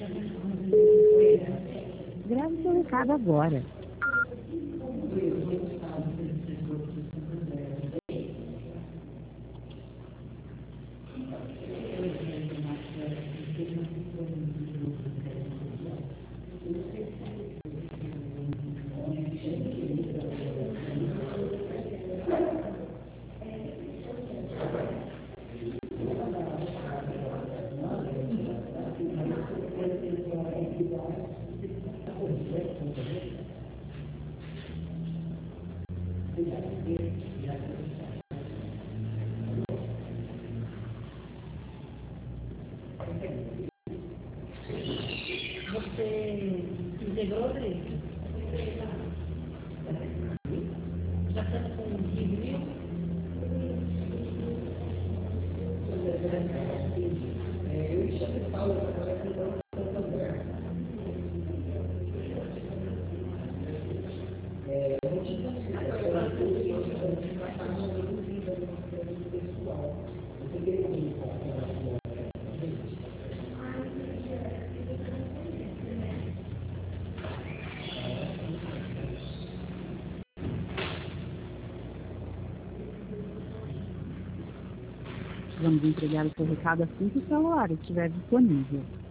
Grave seu recado agora. Você integrou, Adri? Já está com o review? Vamos entregar o seu recado assim que o celular estiver disponível.